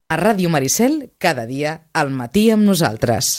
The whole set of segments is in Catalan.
A Ràdio Maricel, cada dia, al matí amb nosaltres.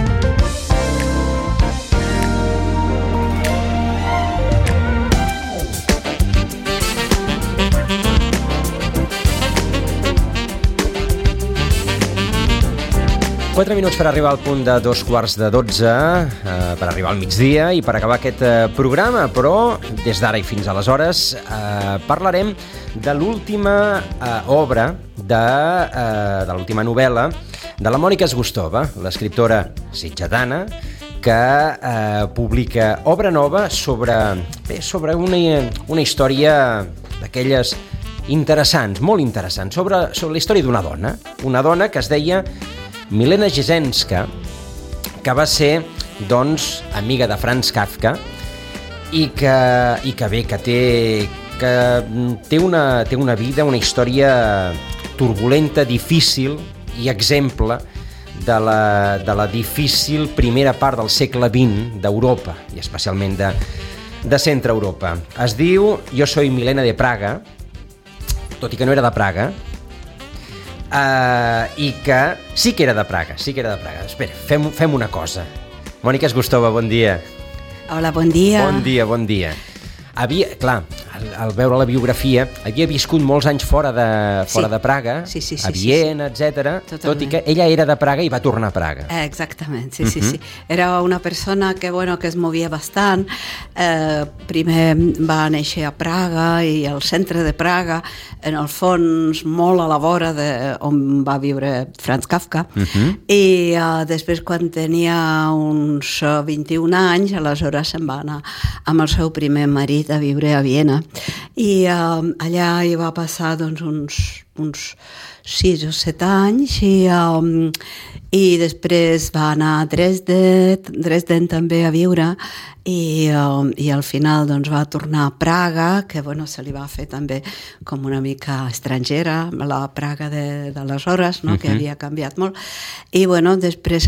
Quatre minuts per arribar al punt de 2:15, per arribar al migdia i per acabar aquest programa, però des d'ara i fins aleshores parlarem de l'última obra, de l'última novel·la de la Mònica Zgustova, l'escriptora sitgetana, que publica obra nova sobre una història d'aquelles interessants, molt interessants, sobre la història d'una dona que es deia Milena Gesenska, que va ser, doncs, amiga de Franz Kafka i que té una vida, una història turbulenta, difícil i exemple de la difícil primera part del segle XX d'Europa, i especialment de Centre Europa. Es diu Jo soy Milena de Praga, tot i que no era de Praga, i que sí que era de Praga. Espera, fem una cosa. Mònica Zgustova, bon dia. Hola, bon dia. Bon dia. Clar, al veure la biografia, havia viscut molts anys fora de Praga, a Viena, etc. Tot i que ella era de Praga i va tornar a Praga. Exactament, sí. Era una persona que es movia bastant. Primer va néixer a Praga i al centre de Praga, en el fons molt a la vora on va viure Franz Kafka. I després, quan tenia uns 21 anys, aleshores se'n va anar amb el seu primer marit a viure a Viena, i allà hi va passar uns 6 o 7 anys, i després va anar a Dresden també a viure, i al final va tornar a Praga, que se li va fer també com una mica estrangera, la Praga d'aleshores, que havia canviat molt. I després,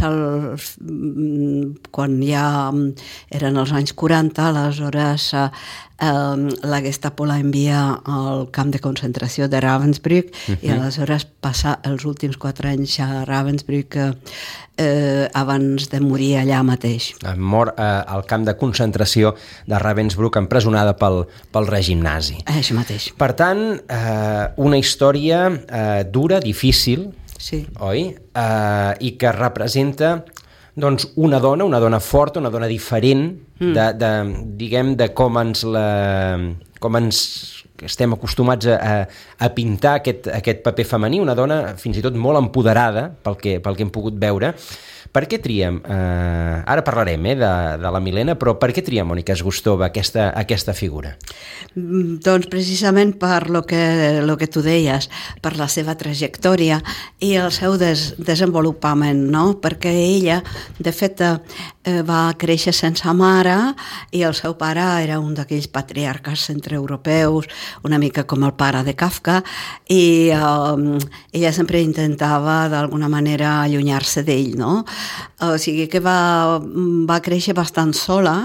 quan ja eren els anys 40, aleshores la Gestapo la envia al camp de concentració de Ravensbrück, i aleshores passa els últims 4 anys a Ravensbrück abans de morir allà mateix. Mor al camp de concentració de Ravensbrück, empresonada pel règim nazi. Això mateix. Per tant, una història dura, difícil, oi? I que representa una dona forta, una dona diferent de com ens estem acostumats a pintar aquest paper femení, una dona fins i tot molt empoderada pel que hem pogut veure. Per què triem, ara parlarem de la Milena, però per què tria Mònica Zgustova aquesta figura? Doncs precisament per lo que tu deies, per la seva trajectòria i el seu desenvolupament, no? Perquè ella, de fet, va créixer sense mare, i el seu pare era un d'aquells patriarques centreeuropeus, una mica com el pare de Kafka, i ella sempre intentava d'alguna manera allunyar-se d'ell, no? O sigui que va créixer bastant sola,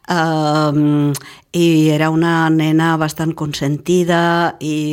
i era una nena bastant consentida, i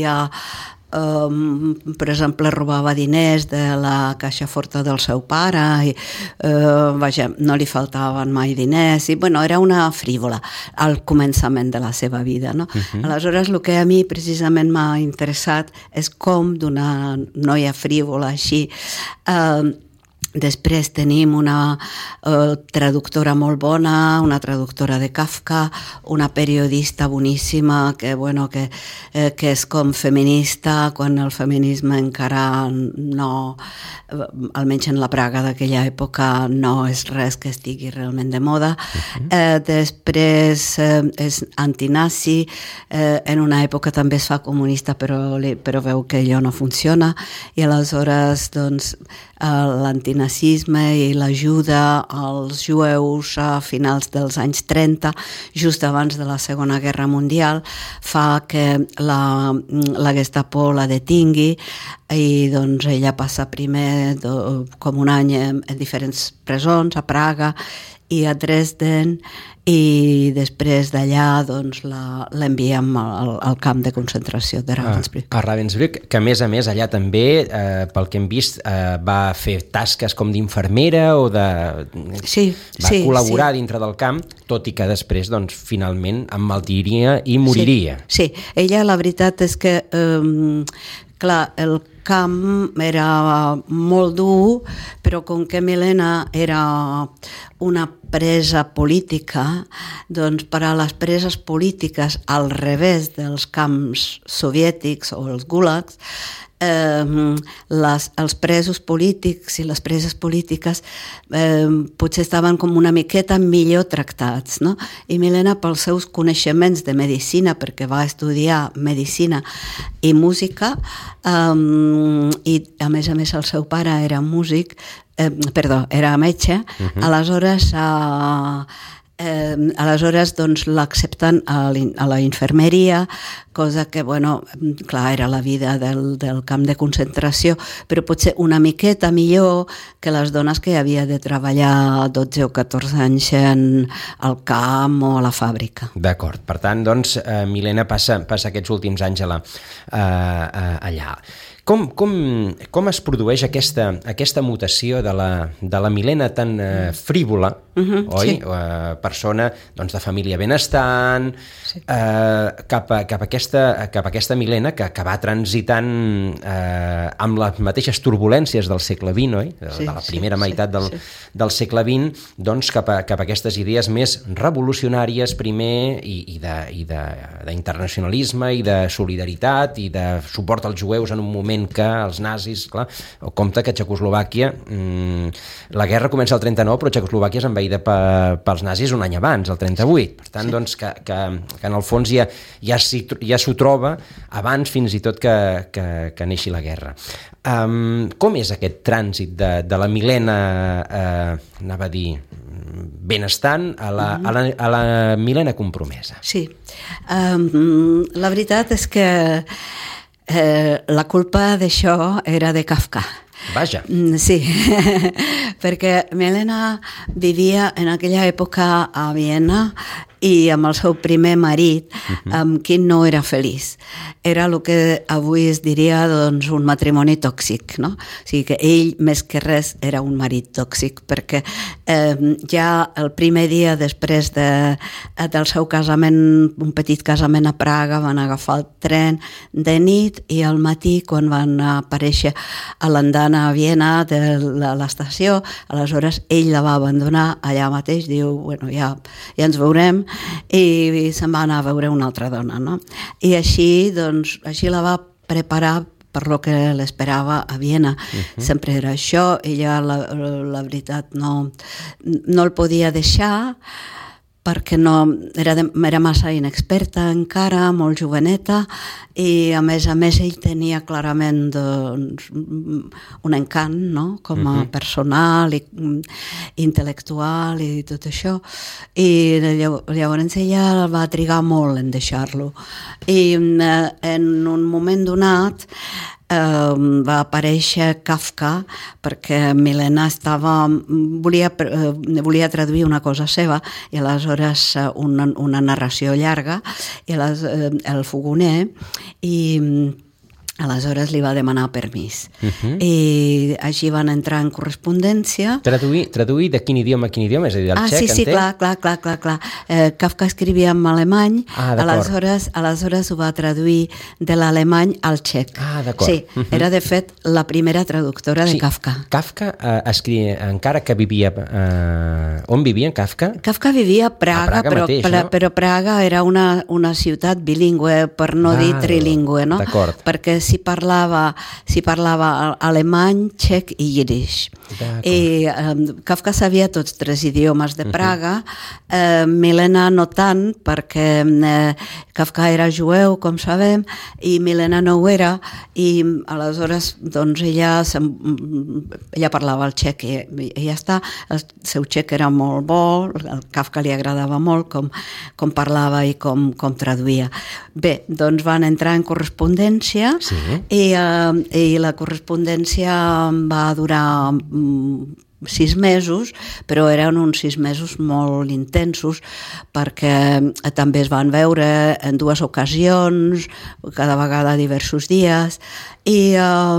per exemple robava diners de la caixa forta del seu pare, i no li faltaven mai diners, i era una frívola al començament de la seva vida, no? Aleshores, el que a mi precisament m'ha interessat és com d'una noia frívola així després tenim una traductora molt bona, una traductora de Kafka, una periodista boníssima que és com feminista, quan el feminisme encara no, almenys en la Praga d'aquella època, no és res que estigui realment de moda. Després és antinazi, en una època també es fa comunista, però veu que allò no funciona, i aleshores l'antinazisme i l'ajuda als jueus a finals dels anys 30, just abans de la Segona Guerra Mundial, fa que la Gestapo la detingui, i ella passa primer com un any en diferents presons a Praga, i a Dresden, i després d'allà doncs, l'enviem al camp de concentració de Ravensbrück. A Ravensbrück, que a més allà també, pel que hem vist, va fer tasques com d'infermera o de... va col·laborar dintre del camp, tot i que després, doncs, finalment emmaltiria i moriria. Sí, ella la veritat és que, clar, el camp era molt dur, però com que Milena era una presa política, doncs per a les preses polítiques al revés dels camps soviètics o els gulags, els presos polítics i les preses polítiques potser estaven com una miqueta millor tractats, no? I Milena, pels seus coneixements de medicina, perquè va estudiar medicina i música, i a més el seu pare era músic, era metge, aleshores doncs l'accepten a la infermeria, cosa que, clar, era la vida del camp de concentració, però potser una miqueta millor que les dones que havia de treballar 12 o 14 anys al camp o a la fàbrica. D'acord, per tant, doncs, Milena passa aquests últims anys allà. Com es produeix aquesta mutació de la Milena tan frívola, oi? Persona de família benestant, cap a aquesta Milena que va transitant amb les mateixes turbulències del segle XX, oi? De la primera meitat del segle XX, doncs cap a aquestes idees més revolucionàries primer i d'internacionalisme i de solidaritat i de suport als jueus en un moment que els nazis, clar, compte que Txecoslovàquia, la guerra comença el 39, però Txecoslovàquia és envaïda pels nazis un any abans, el 38. Per tant, doncs, que en el fons ja s'ho troba abans fins i tot que neixi la guerra. Com és aquest trànsit de la Milena, anava a dir, benestant, a la Milena compromesa? Sí. La veritat és que la culpa d'això era de Kafka. Vaja. Sí, perquè Milena vivia en aquella època a Viena i amb el seu primer marit, amb qui no era feliç. Era el que avui es diria doncs, un matrimoni tòxic, no? O sigui que ell, més que res, era un marit tòxic, perquè ja el primer dia després del seu casament, un petit casament a Praga, van agafar el tren de nit i al matí, quan van aparèixer a l'andana a Viena de l'estació, aleshores ell la va abandonar allà mateix, diu, ja ens veurem, i se'n va anar a veure una altra dona, no? I així la va preparar per lo que l'esperava a Viena. Sempre era això, ella la veritat no el podia deixar perquè era massa inexperta encara, molt joveneta, i a més ell tenia clarament un encant, no? Com a personal i intel·lectual i tot això, i llavors ella va trigar molt en deixar-lo, i en un moment donat va aparèixer Kafka perquè Milena volia traduir una cosa seva i aleshores una narració llarga i el fogoner i aleshores li va demanar permís. I així van entrar en correspondència. Traduir de quin idioma a quin idioma? És a dir, del txec, sí, clar. Kafka escrivia en alemany, aleshores ho va traduir de l'alemany al txec. D'acord. Sí, era de fet la primera traductora de Kafka. Kafka escrivia, encara que vivia... On vivia Kafka? Kafka vivia a Praga, però Praga era una ciutat bilingüe, per no dir trilingüe, no? D'acord. Perquè s'hi parlava alemany, txec i yiddish. I Kafka sabia tots tres idiomes de Praga, Milena no tant, perquè Kafka era jueu, com sabem, i Milena no ho era, i aleshores doncs ella parlava el txec i ja està. El seu txec era molt bo, al Kafka li agradava molt com parlava i com traduïa. Bé, doncs van entrar en correspondència. I la correspondència va durar 6 mesos, però eren uns 6 mesos molt intensos perquè també es van veure en 2 ocasions, cada vegada diversos dies, i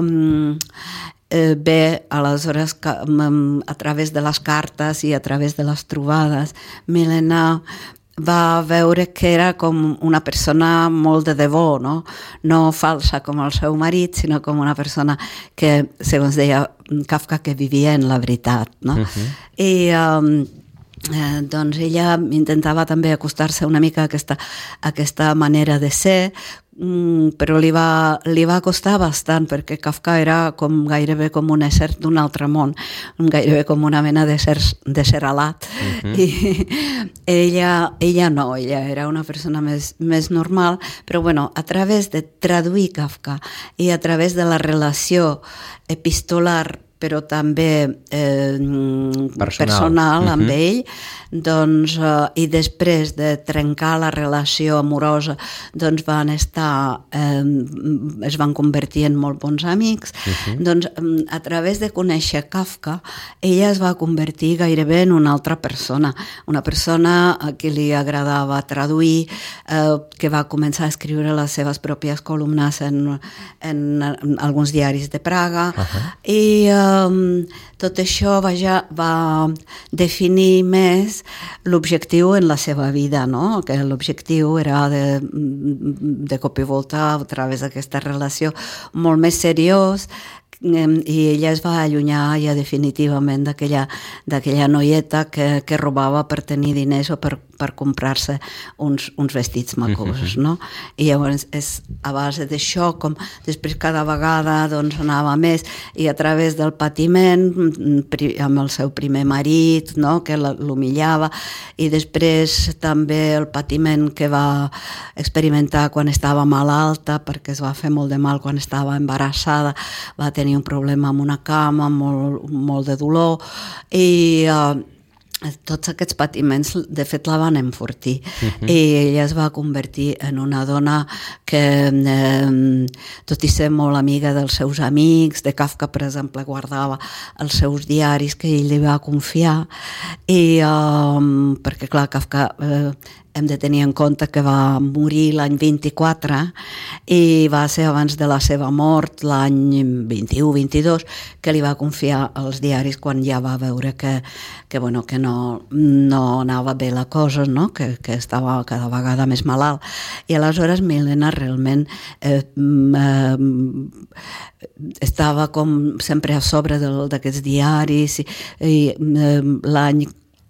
bé, aleshores a través de les cartes i a través de les trobades, Milena va veure que era com una persona molt de debò, no falsa com el seu marit, sinó com una persona que, segons deia Kafka, que vivia en la veritat, no? I doncs ella intentava també acostar-se una mica a aquesta manera de ser, però li va costar bastant, perquè Kafka era gairebé com un ésser d'un altre món, gairebé com una mena de ser alat. I ella no, ella era una persona més normal, però bueno, a través de traduir Kafka i a través de la relació epistolar però també personal amb ell, doncs, i després de trencar la relació amorosa, doncs es van convertir en molt bons amics. Doncs a través de conèixer Kafka, ella es va convertir gairebé en una altra persona, una persona a qui li agradava traduir, que va començar a escriure les seves pròpies columnes en alguns diaris de Praga, i tot això va definir més l'objectiu en la seva vida, no? Que l'objectiu era de cop i volta, a través d'aquesta relació molt més seriós, i ella es va allunyar ja definitivament d'aquella noieta que robava per tenir diners o per comprar-se uns vestits macos, no? I llavors és a base d'això, com després cada vegada doncs anava més, i a través del patiment amb el seu primer marit, no? Que l'humillava, i després també el patiment que va experimentar quan estava malalta, perquè es va fer molt de mal quan estava embarassada, va tenir un problema amb una cama, molt de dolor, i tots aquests patiments de fet la van enfortir, i ella es va convertir en una dona que, tot i ser molt amiga dels seus amics, de Kafka per exemple, guardava els seus diaris que ell li va confiar, i perquè clar, Kafka hem de tenir en compte que va morir l'any 24 i va ser abans de la seva mort, l'any 21-22, que li va confiar els diaris quan ja va veure que no anava bé la cosa, no? Que estava cada vegada més malalt. I aleshores Milena realment estava com sempre a sobre d'aquests diaris, i l'any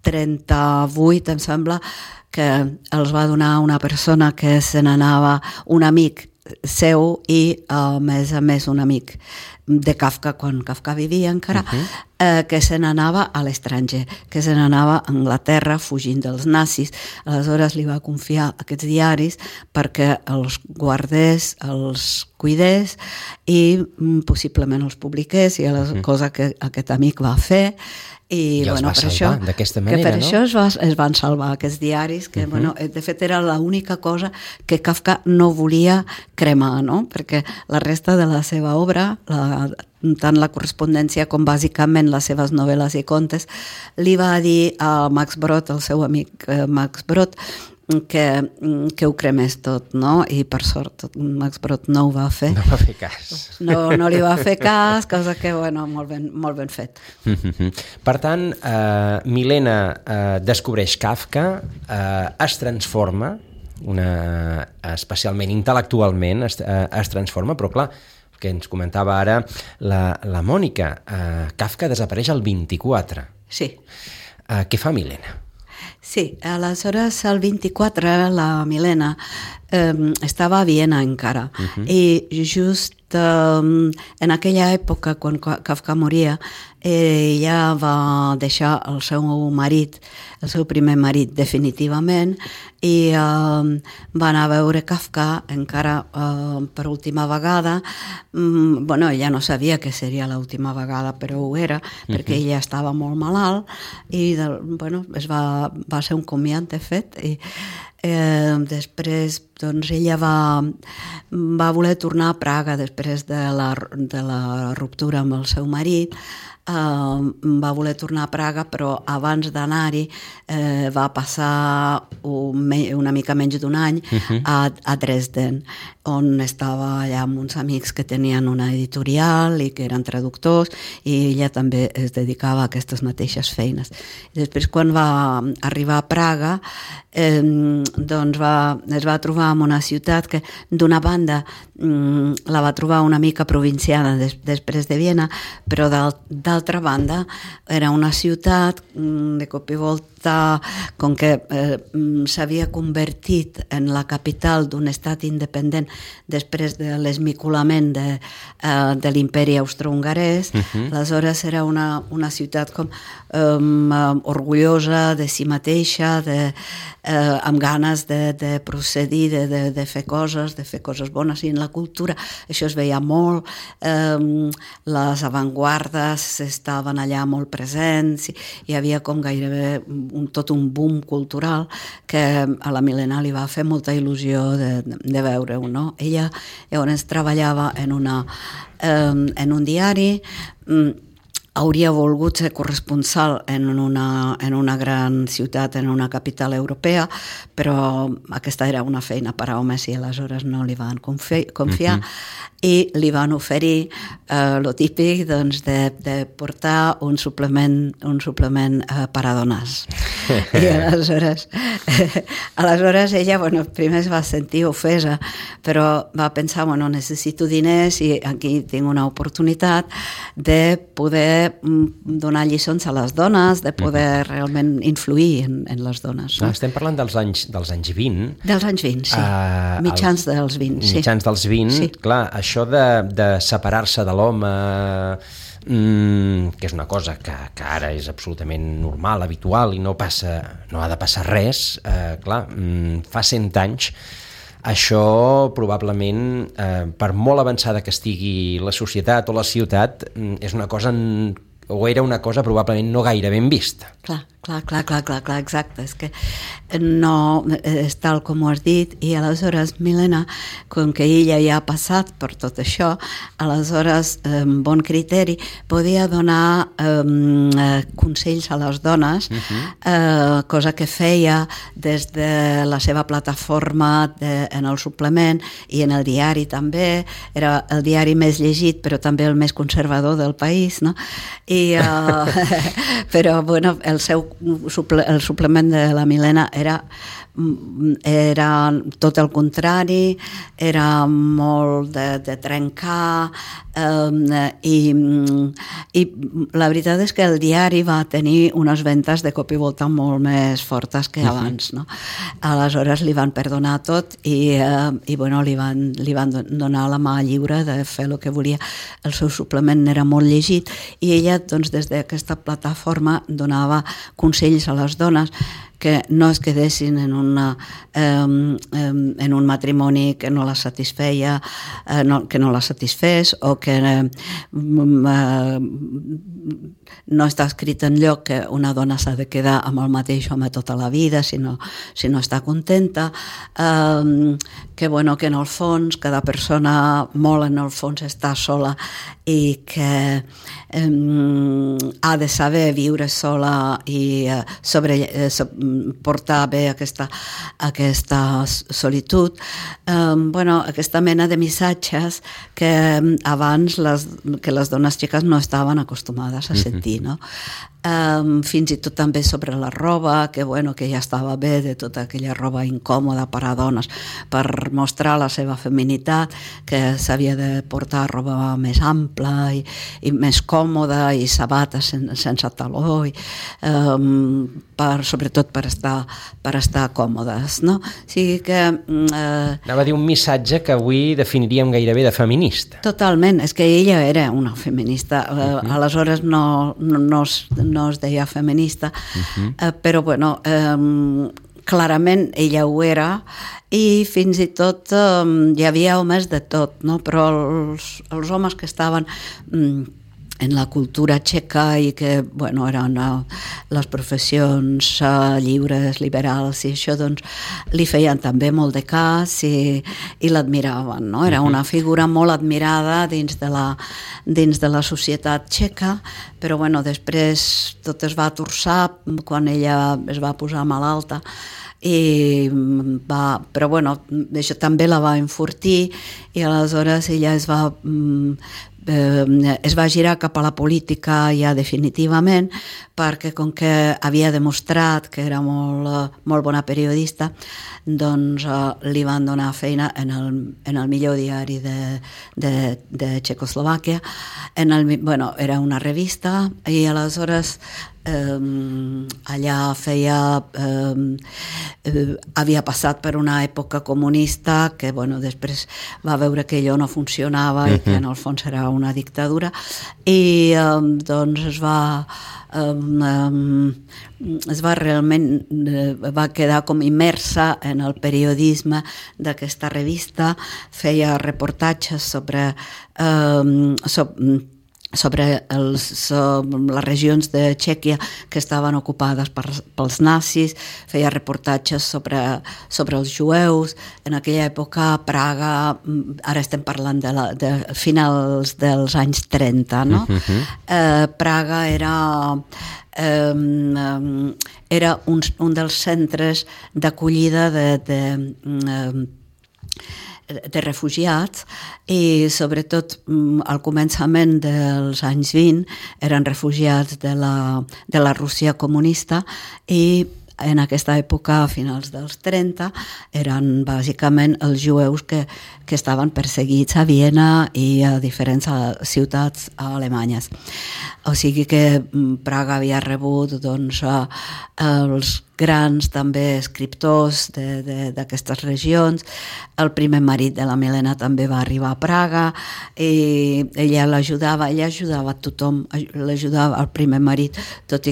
38, em sembla, que els va donar una persona que se n'anava, un amic seu i a més un amic de Kafka, quan Kafka vivia encara, que se n'anava a l'estranger, que se n'anava a Anglaterra fugint dels nazis. Aleshores li va confiar aquests diaris perquè els guardés, els cuidés i possiblement els publiqués, i la cosa que aquest amic va fer. I els va salvar d'aquesta manera, no? Per això es van salvar aquests diaris, que de fet era l'única cosa que Kafka no volia cremar, no? Perquè la resta de la seva obra, tant la correspondència com bàsicament les seves novel·les i contes, li va dir a Max Brod, el seu amic Max Brod, que ho cremés tot, no? I per sort Max Brod no ho va fer. No va fer cas. No li va fer cas, cosa que, molt ben fet. Per tant, Milena descobreix Kafka, es transforma, especialment intel·lectualment es transforma, però clar, que ens comentava ara la Mònica, Kafka desapareix el 24. Sí. Què fa Milena? Sí, aleshores el 24 la Milena estava a Viena encara, i just en aquella època, quan Kafka moria, ella va deixar el seu marit, el seu primer marit definitivament, i va anar a veure Kafka encara per última vegada. Ella no sabia que seria l'última vegada, però ho era, perquè ella estava molt malalt, i va ser un comiat, de fet, i després doncs ella va voler tornar a Praga després de la ruptura amb el seu marit, va voler tornar a Praga, però abans d'anar-hi va passar una mica menys d'un any a Dresden, on estava allà amb uns amics que tenien una editorial i que eren traductors, i ella també es dedicava a aquestes mateixes feines. I després, quan va arribar a Praga, doncs es va trobar en una ciutat que, d'una banda, la va trobar una mica provinciana després de Viena, però d'altra banda era una ciutat de cop i volta, com que s'havia convertit en la capital d'un estat independent després de l'esmicolament de l'imperi austrohongarès. Aleshores era una ciutat com orgullosa de si mateixa, amb ganes de procedir, de fer coses bones, i en la cultura això es veia molt. Les avantguardes estaven allà molt presents, hi havia com gairebé tot un boom cultural que a la Milena li va fer molta il·lusió de veure-ho, no? Ella llavors treballava en un diari, hauria volgut ser corresponsal en una gran ciutat, en una capital europea, però aquesta era una feina per a homes i aleshores no li van confiar, i li van oferir lo típic, doncs, de portar un suplement per a dones. I aleshores ella, primer es va sentir ofesa, però va pensar, necessito diners i aquí tinc una oportunitat de poder donar lliçons a les dones, de poder realment influir en les dones. No? Estem parlant dels anys 20. Dels anys 20, sí. Mitjans dels 20, sí. Mitjans dels 20, sí. Clar, això de separar-se de l'home, que és una cosa que ara és absolutament normal, habitual, i no ha de passar res, clar, fa 100 anys, això probablement, per molt avançada que estigui la societat o la ciutat, és una cosa, o era una cosa probablement no gaire ben vista. Clar, exacte. És que no és tal com ho has dit, i aleshores Milena, com que ella ja ha passat per tot això, aleshores, amb bon criteri, podia donar consells a les dones, cosa que feia des de la seva plataforma en el suplement i en el diari també. Era el diari més llegit, però també el més conservador del país, no? Però el suplement de la Milena era tot el contrari, era molt de trencar, i la veritat és que el diari va tenir unes ventes de cop i volta molt més fortes que abans, no? Aleshores li van perdonar tot i li van donar la mà lliure de fer el que volia. El seu suplement era molt llegit i ella, doncs, des d'aquesta plataforma donava consells a les dones que no es quedessin en un matrimoni que no la satisfeia, que no la satisfés, o que no està escrit enlloc que una dona s'ha de quedar amb el mateix home tota la vida si no està contenta, que en el fons cada persona molt en el fons està sola i que ha de saber viure sola i portar bé aquesta solitud, aquesta mena de missatges que abans que les dones xiques no estaven acostumades a sentir, no? Fins i tot també sobre la roba, que ja estava bé de tota aquella roba incòmoda per a dones, per mostrar la seva feminitat, que s'havia de portar roba més ampla i més còmoda, i sabates sense taló, sobretot per estar còmodes, no? O sigui que... Anava a dir un missatge que avui definiríem gairebé de feminista. Totalment, és que ella era una feminista, aleshores no es deia feminista, però clarament ella ho era, i fins i tot hi havia homes de tot, no? Però els homes que estaven en la cultura txeca i que eren les professions lliures, liberals i això, doncs li feien també molt de cas i l'admiraven, no? Era una figura molt admirada dins de la societat txeca, però després tot es va torçar quan ella es va posar malalta però això també la va enfortir i aleshores ella es va girar cap a la política ja definitivament, perquè com que havia demostrat que era molt bona periodista, doncs li van donar feina en el millor diari de Txecoslovàquia. Era una revista i aleshores allà havia passat per una època comunista que després va veure que allò no funcionava i que en el fons era una dictadura i doncs va quedar com immersa en el periodisme d'aquesta revista, feia reportatges sobre les regions de Txèquia que estaven ocupades pels nazis, feia reportatges sobre els jueus. En aquella època a Praga, ara estem parlant de finals dels anys 30, no? Praga era un dels centres d'acollida de refugiats i sobretot al començament dels anys 20 eren refugiats de la Rússia comunista i en aquesta època, a finals dels 30, eren bàsicament els jueus que estaven perseguits a Viena i a diferents ciutats alemanyes. O sigui que Praga havia rebut els grans també escriptors d'aquestes regions. El primer marit de la Milena també va arribar a Praga i ella ajudava a tothom, l'ajudava el primer marit, tot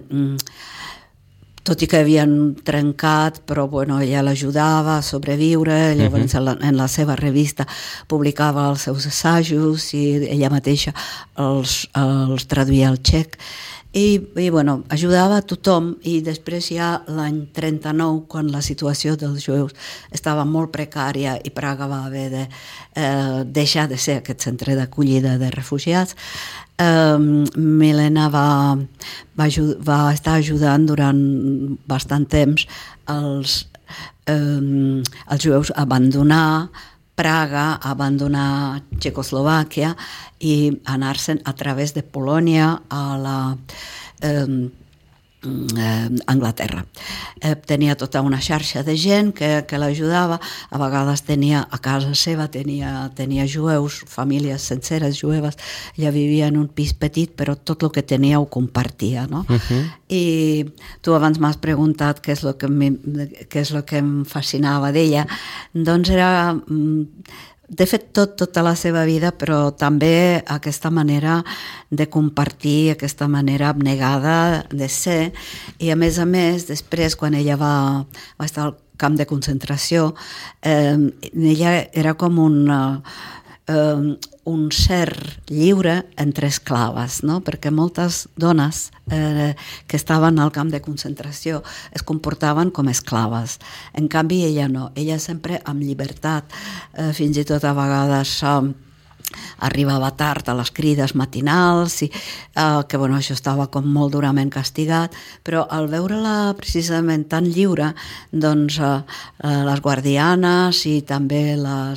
i que havien trencat, però ella l'ajudava a sobreviure. Llavors en la seva revista publicava els seus assajos i ella mateixa els traduïa al txec i ajudava a tothom. I després ja l'any 39, quan la situació dels jueus estava molt precària i Praga va haver de deixar de ser aquest centre d'acollida de refugiats, Milena va estar ajudant durant bastant temps els jueus a abandonar Praga, a abandonar Txecoslovàquia i anar-se'n a través de Polònia a Anglaterra. Tenia tota una xarxa de gent que l'ajudava. A vegades a casa seva tenia jueus, famílies senceres jueves. Ella vivia en un pis petit, però tot el que tenia ho compartia, no? I tu abans m'has preguntat què és el que em fascinava d'ella. Doncs era de fet tota la seva vida, però també aquesta manera de compartir, aquesta manera abnegada de ser. I a més, després, quan ella va estar al camp de concentració, ella era com un ser lliure entre esclaves, no? Perquè moltes dones que estaven al camp de concentració es comportaven com esclaves. En canvi, ella no. Ella sempre amb llibertat, fins i tot a vegades arribava tard a les crides matinals i que això estava com molt durament castigat, però al veure-la precisament tan lliure, doncs les guardianes i també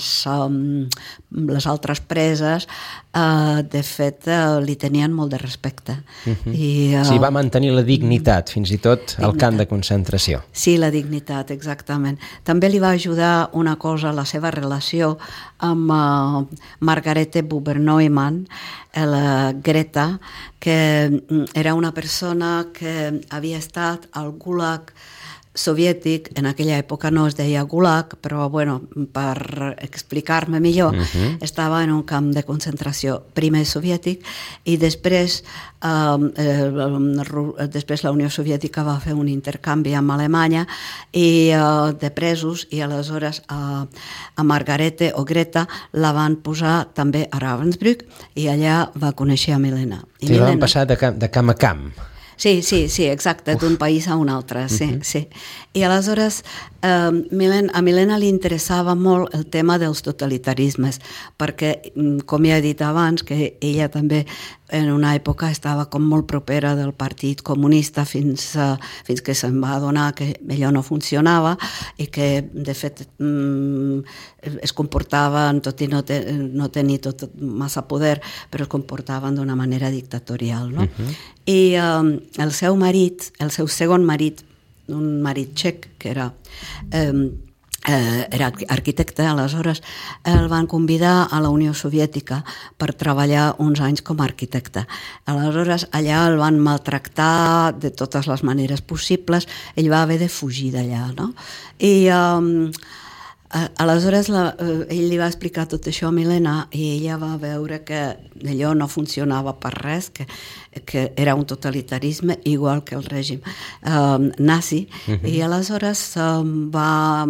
les altres preses de fet li tenien molt de respecte. Sí, va mantenir la dignitat fins i tot al camp de concentració. Sí, la dignitat, exactament. També li va ajudar una cosa, la seva relació amb Margarete Buber-Neumann, la Greta, que era una persona que havia estat al Gulag soviètic, en aquella època no es deia Gulag, però bueno, per explicar-me millor, estava en un camp de concentració, primer soviètic, i després la Unió Soviètica va fer un intercanvi amb Alemanya de presos, i aleshores a Margarete o Greta la van posar també a Ravensbrück, i allà va conèixer a Milena. I la van passar de camp a camp. Sí, exacte, d'un país a un altre, sí. I aleshores a Milena li interessava molt el tema dels totalitarismes, perquè, com ja he dit abans, que ella també en una època estava com molt propera del Partit Comunista fins que se'n va adonar que allò no funcionava i que, de fet, es comportaven, tot i no tenir massa poder, però es comportaven d'una manera dictatorial, no? I el seu marit, el seu segon marit, un marit txec que era arquitecte, aleshores el van convidar a la Unió Soviètica per treballar uns anys com a arquitecte. Aleshores allà el van maltractar de totes les maneres possibles, ell va haver de fugir d'allà, no? I aleshores ell li va explicar tot això a Milena i ella va veure que allò no funcionava per res, que era un totalitarisme igual que el règim nazi, i aleshores va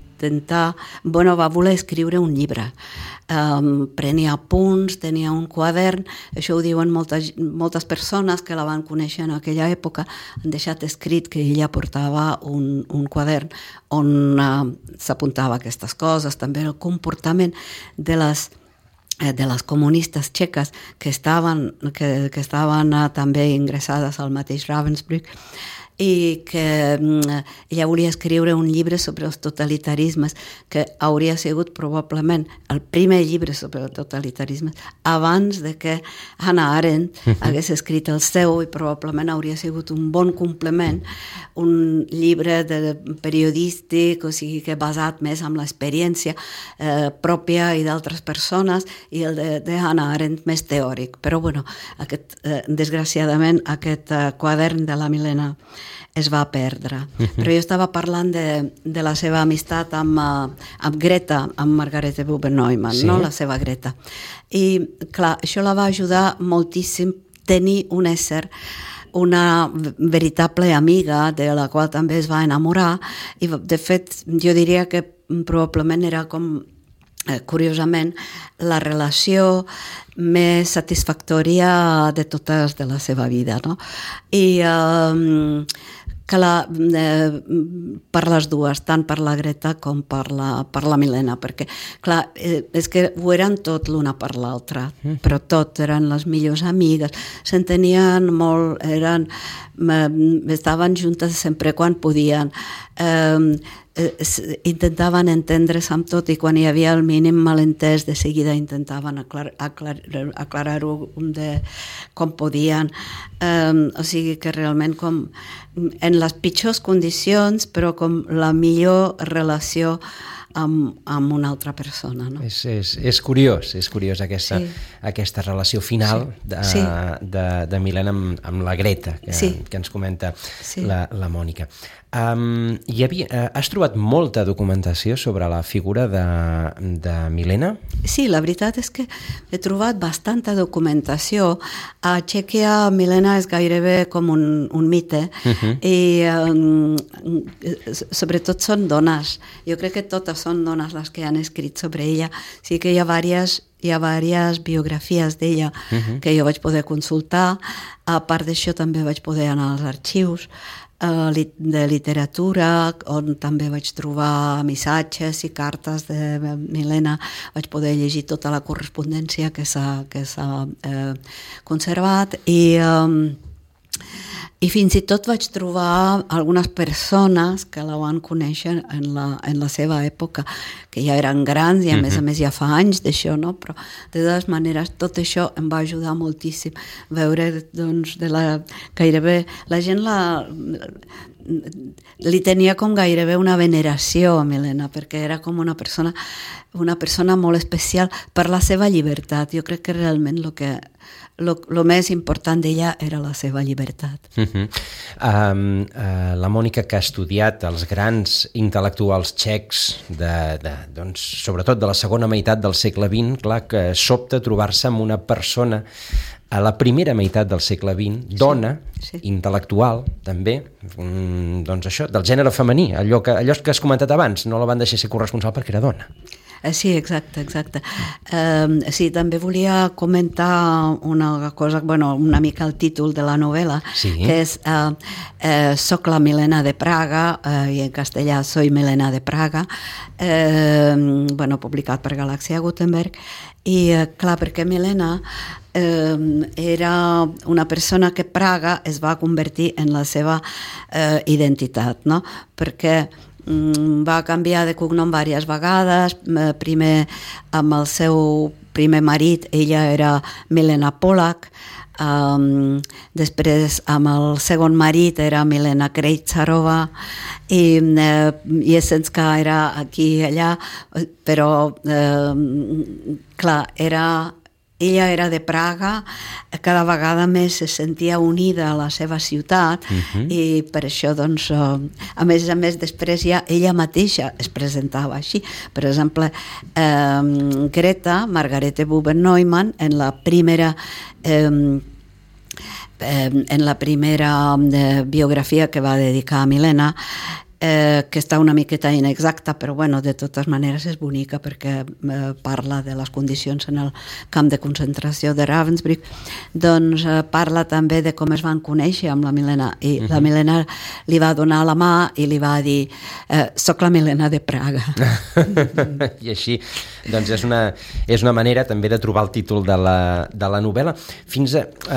voler escriure un llibre. Prenia apunts, tenia un quadern, això ho diuen moltes persones que la van conèixer en aquella època, han deixat escrit que ella portava un quadern on s'apuntava aquestes coses, també el comportament de les comunistes txeques que estaven també ingressades al mateix Ravensbrück, i que ella volia escriure un llibre sobre els totalitarismes que hauria sigut probablement el primer llibre sobre el totalitarisme abans de que Hannah Arendt hagués escrit el seu, i probablement hauria sigut un bon complement, un llibre periodístic, o sigui que basat més en l'experiència pròpia i d'altres persones, i el de Hannah Arendt més teòric. Però bueno, desgraciadament aquest quadern de la Milena es va perdre. Però jo estava parlant de la seva amistat amb Greta, amb Margarete Buber-Neumann, no? La seva Greta. I clar, això la va ajudar moltíssim tenir un ésser, una veritable amiga de la qual també es va enamorar, i de fet jo diria que probablement era com, curiosament, la relació més satisfactòria de totes de la seva vida, no? I per les dues, tant per la Greta com per la Milena, perquè, clar, és que ho eren tot l'una per l'altra, però tot, eren les millors amigues, s'entenien molt, estaven juntes sempre quan podien, intentaven entendre's amb tot, i quan hi havia el mínim malentès de seguida intentaven aclarar-ho com podien, o sigui que realment com en les pitjors condicions, però com la millor relació amb una altra persona, no? És curiós aquesta relació final de Milena amb la Greta, que ens comenta la Mònica. Has trobat molta documentació sobre la figura de Milena? Sí, la veritat és que he trobat bastanta documentació. A Txèquia Milena és gairebé com un mite, i sobretot són dones. Jo crec que totes són dones les que han escrit sobre ella. Sí que hi ha diverses biografies d'ella que jo vaig poder consultar. A part d'això també vaig poder anar als arxius de literatura, on també vaig trobar missatges i cartes de Milena. Vaig poder llegir tota la correspondència que s'ha conservat, i fins i tot vaig trobar algunes persones que la van conèixer en la seva època, que ja eren grans, i a més ja fa anys d'això, no? Però de totes maneres tot això em va ajudar moltíssim veure, doncs, gairebé la gent li tenia com gairebé una veneració a Milena, perquè era com una persona molt especial per la seva llibertat. Jo crec que realment el que lo més important d'ella era la seva llibertat. La Mònica, que ha estudiat els grans intel·lectuals txecs, doncs, sobretot de la segona meitat del segle XX, clar que sobta trobar-se amb una persona a la primera meitat del segle XX, dona, intel·lectual, també, doncs això, del gènere femení, allò que has comentat abans, no la van deixar ser corresponsal perquè era dona. Sí, exacte. Sí, també volia comentar una cosa, una mica el títol de la novel·la, que és Soc la Milena de Praga, i en castellà Soy Milena de Praga, publicat per Galàxia Gutenberg, i clar, perquè Milena era una persona que Praga es va convertir en la seva identitat, no? Perquè va canviar de cognom diverses vegades, primer amb el seu primer marit, ella era Milena Polak, després amb el segon marit era Milena Krejcarova, i Jesenska era aquí i allà, però clar, ella era de Praga, cada vegada més se sentia unida a la seva ciutat, i per això, doncs, a més, després ja ella mateixa es presentava així. Per exemple, Greta, Margarete Buber-Neumann, en la primera biografia que va dedicar a Milena, que està una miqueta inexacta, però de totes maneres és bonica perquè parla de les condicions en el camp de concentració de Ravensbrück, doncs parla també de com es van conèixer amb la Milena, i la Milena li va donar la mà i li va dir soc la Milena de Praga. I així, doncs és una manera també de trobar el títol de la novel·la. Fins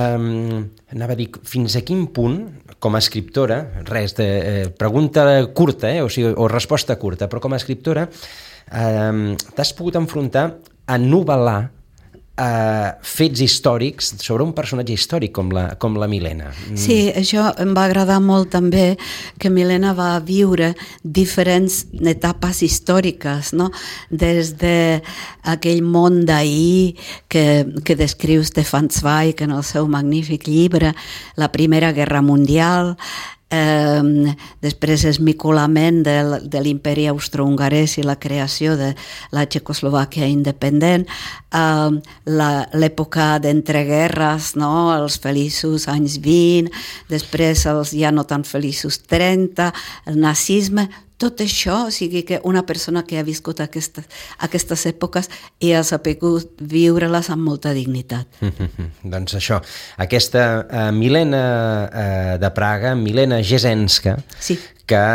a quin punt, com a escriptora, pregunta curta, o resposta curta, però com a escriptora t'has pogut enfrontar a novel·lar fets històrics sobre un personatge històric com la Milena. Sí, això em va agradar molt també, que Milena va viure diferents etapes històriques, no? Des d'aquell món d'ahir que descriu Stefan Zweig en el seu magnífic llibre, la Primera Guerra Mundial, després esmicolament de l'imperi austro-hongarès i la creació de la Txecoslovàquia independent, l'època d'entreguerres, no? Els feliços anys 20, després els ja no tan feliços 30, el nazisme, tot això, o sigui que una persona que ha viscut aquestes èpoques i ha sabut viure-les amb molta dignitat. Doncs això, aquesta Milena de Praga, Milena Jesenska, que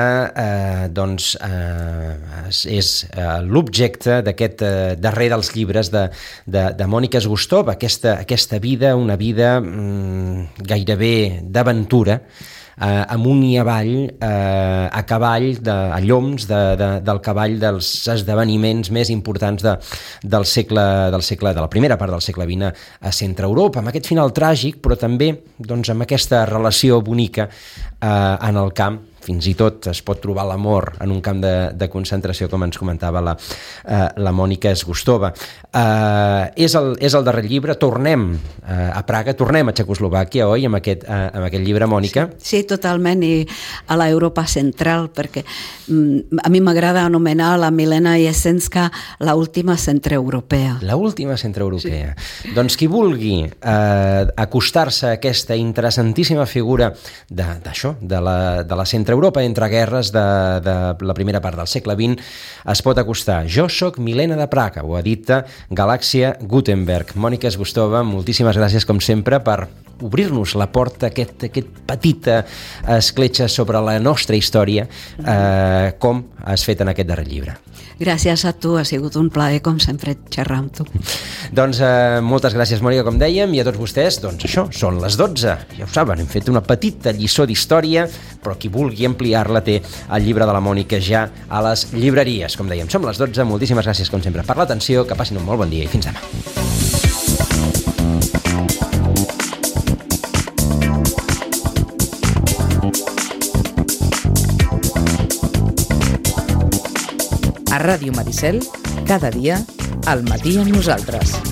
és l'objecte d'aquest darrer dels llibres de Mònica Zgustova, aquesta vida, una vida gairebé d'aventura, amunt i avall, a cavall, a lloms del cavall dels esdeveniments més importants de la primera part del segle XX a Centre-Europa, amb aquest final tràgic, però també amb aquesta relació bonica en el camp. Fins i tot es pot trobar l'amor en un camp de concentració, com ens comentava la Mònica Zgustova. És el darrer llibre, tornem a Praga, tornem a Txecoslovàquia, oi, amb aquest llibre, Mònica? Sí, totalment, i a l'Europa central, perquè a mi m'agrada anomenar la Milena Jesenska l'última centreeuropea. L'última centreeuropea. Doncs qui vulgui acostar-se a aquesta interessantíssima figura d'això, de la centreeuropea, entre guerres de la primera part del segle XX, es pot acostar. Jo soc Milena de Praga, ho ha dit Galàxia Gutenberg. Mònica Zgustova, moltíssimes gràcies, com sempre, per obrir-nos la porta, aquest petita escletxa sobre la nostra història, com has fet en aquest darrer llibre. Gràcies a tu, ha sigut un plaer, com sempre, xerrar amb tu. Doncs moltes gràcies, Mònica, com dèiem, i a tots vostès, doncs això, són les 12. Ja ho saben, hem fet una petita lliçó d'història, però qui vulgui ampliar-la té el llibre de la Mònica ja a les llibreries. Com dèiem, som les 12, moltíssimes gràcies, com sempre, per l'atenció, que passin un molt bon dia i fins demà. A Ràdio Maricel, cada dia, al matí amb nosaltres.